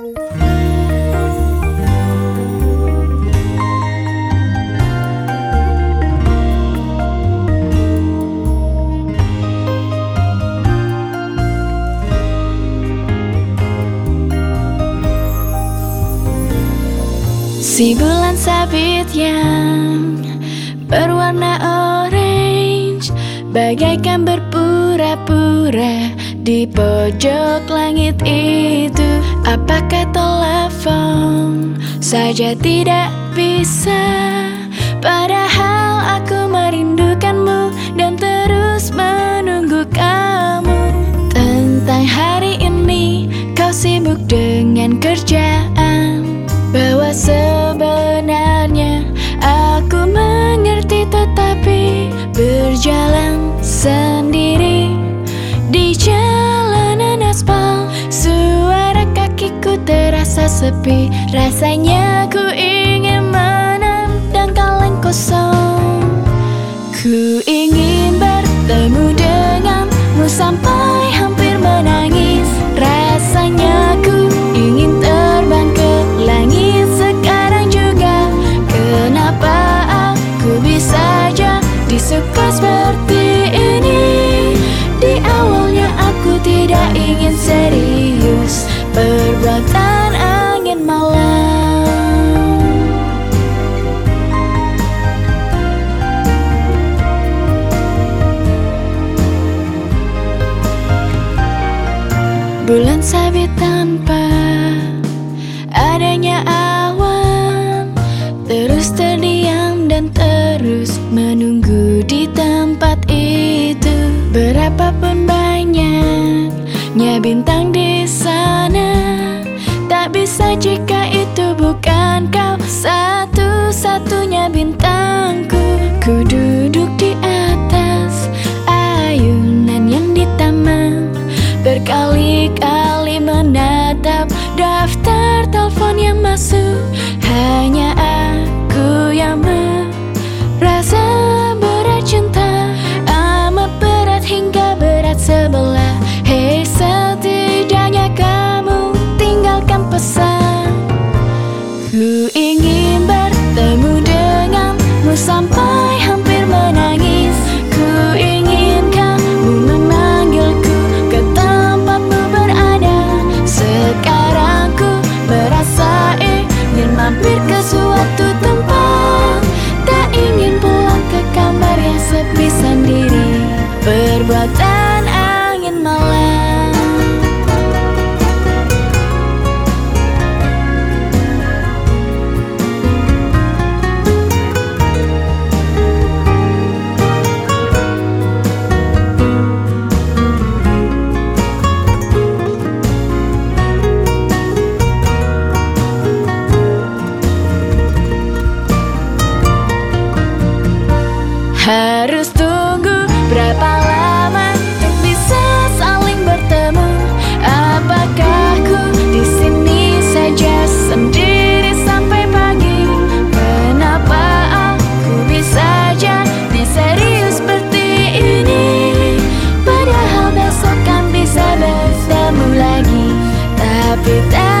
Si bulan sabit yang berwarna orange bagaikan berpura-pura di pojok langit itu. Apakah telepon saja tidak bisa? Padahal aku merindukanmu dan terus menunggu kamu. Tentang hari ini kau sibuk dengan kerjaan, bahwa sebenarnya aku mengerti, tetapi berjalan sendiri di jalanan aspal. Suara kakiku terasa sepi, rasanya ku ingin menendang kaleng kosong. Ku ingin bertemu denganmu sampai hampir menangis. Rasanya ku ingin terbang ke langit sekarang juga. Kenapa aku bisa jadi suka seperti ini? Di awalnya aku tidak ingin serius, perbuatan angin malam. Bulan sabit tanpa adanya awan, terus terdiam dan terus menunggu di tempat itu. Berapapun banyaknya bintang di sana, tak bisa jika itu bukan kau, satu-satunya bintangku. Ku duduk di atas ayunan yang di taman, berkali-kali menatap daftar telepon yang masuk. Hanya aku yang merasa berat cinta, amat berat hingga berat sebelah. Hei, setidaknya kamu tinggalkan pesan. Ku ingin bertemu denganmu sampai hampir menangis. Ku ingin kamu memanggilku ke tempatmu berada. Sekarang ku merasa ingin mampir ke suatu tempat, tak ingin pulang ke kamar yang sepi sendiri. Perbuatan angin malam. Harus tunggu berapa lama untuk bisa saling bertemu? Apakah ku di sini saja sendiri sampai pagi? Kenapa aku bisa jadi serius seperti ini? Padahal besok kan bisa bertemu lagi, tapi tak